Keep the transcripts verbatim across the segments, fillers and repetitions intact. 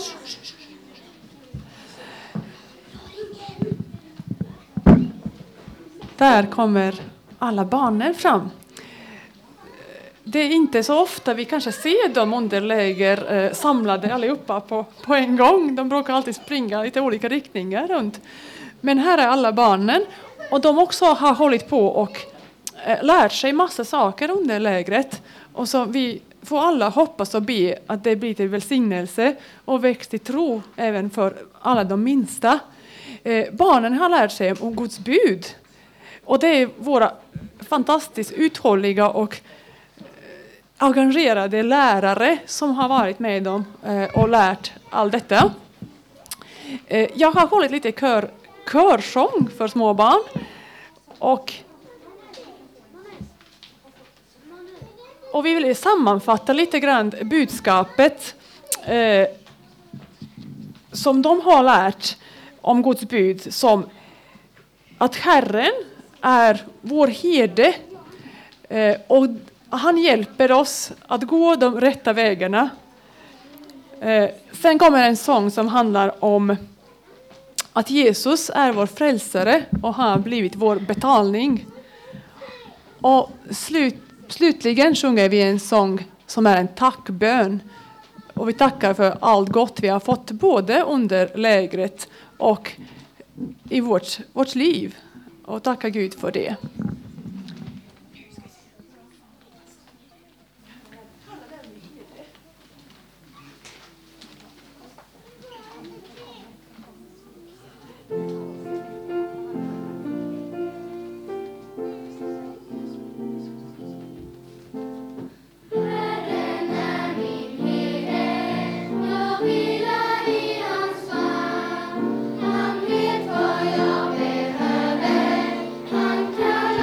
Där kommer alla barnen fram. Det är inte så ofta vi kanske ser dem under läger eh, samlade allihopa på, på en gång. De brukar alltid springa i lite olika riktningar runt. Men här är alla barnen. Och de också har hållit på och eh, lärt sig massa saker under lägret. Och så vi får alla hoppas och be att det blir till välsignelse och växt i tro även för alla de minsta. Eh, barnen har lärt sig om Guds bud. Och det är våra fantastiskt uthålliga och engagerade lärare som har varit med dem och lärt allt detta. Jag har hållit lite kör, körsång för små barn. Och, och vi vill sammanfatta lite grann budskapet eh, som de har lärt om Guds bud, som att Herren är vår herde eh, och han hjälper oss att gå de rätta vägarna. Eh, sen kommer en sång som handlar om att Jesus är vår frälsare och har blivit vår betalning. Och slut, slutligen sjunger vi en sång som är en tackbön. Och vi tackar för allt gott vi har fått både under lägret och i vårt, vårt liv. Och tackar Gud för det. Han vet vad jag behöver, han kallar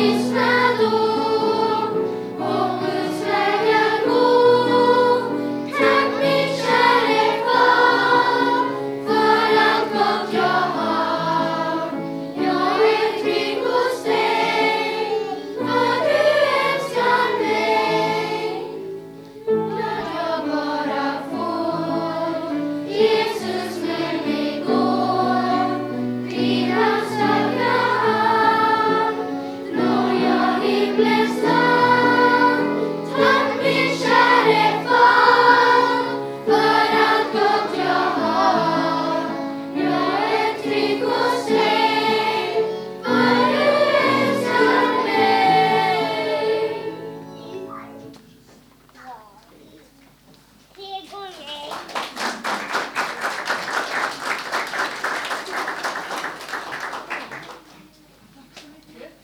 Krishna